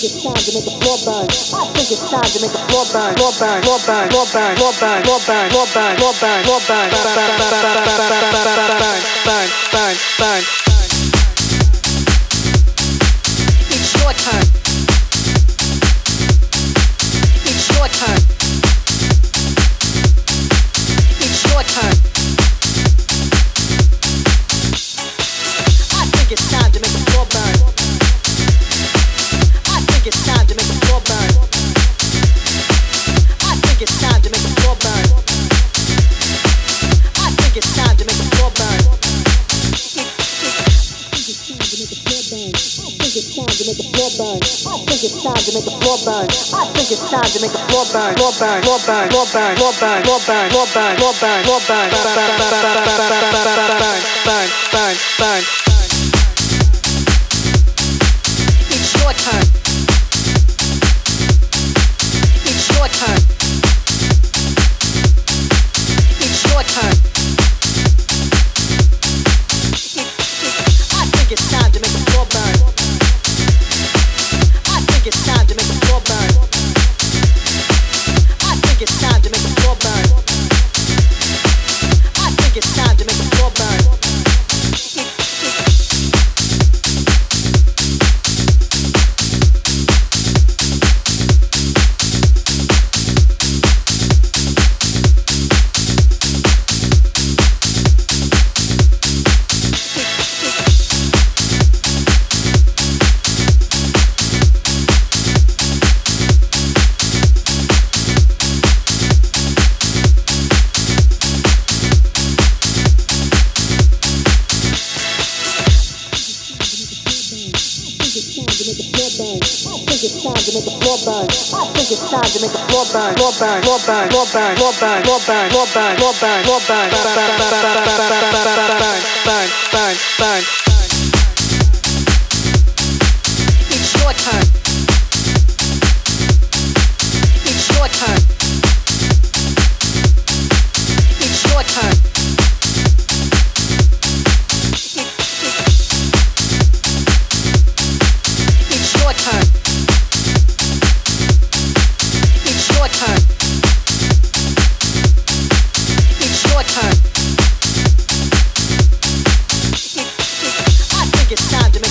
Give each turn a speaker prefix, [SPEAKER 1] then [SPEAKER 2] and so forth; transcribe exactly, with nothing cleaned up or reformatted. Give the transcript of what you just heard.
[SPEAKER 1] it's time to make the floor burn. I think it's time to make the floor burn. Floor burn, floor burn, floor burn, floor burn, floor burn, floor burn, floor burn, floor burn, burn, burn, burn. It's your turn. It's your turn. It's your turn. I think it's time to make the floor burn. I think it's time to make the floor burn. I think it's time to make the floor burn. I think it's time to make the floor burn. I think it's time to make the floor burn. I think it's time to make the floor burn. I think it's time to make the floor burn. Floor burn, floor burn, floor burn, floor burn, floor burn, floor burn, floor burn, floor burn, burn, burn, burn. It's your turn. It's your turn. It's your turn. I think it's time to make the floor burn. I think it's time to make the floor burn. I think it's time to make the floor burn. I think it's time to make the floor burn. I think it's time to make the floor burn. Floor burn, floor burn, floor burn, floor burn, floor burn, floor burn, floor burn, floor burn, burn, burn, burn. It's your turn. It's your turn. It's your turn. It's your turn. It's your turn. It's your turn. I think it's time to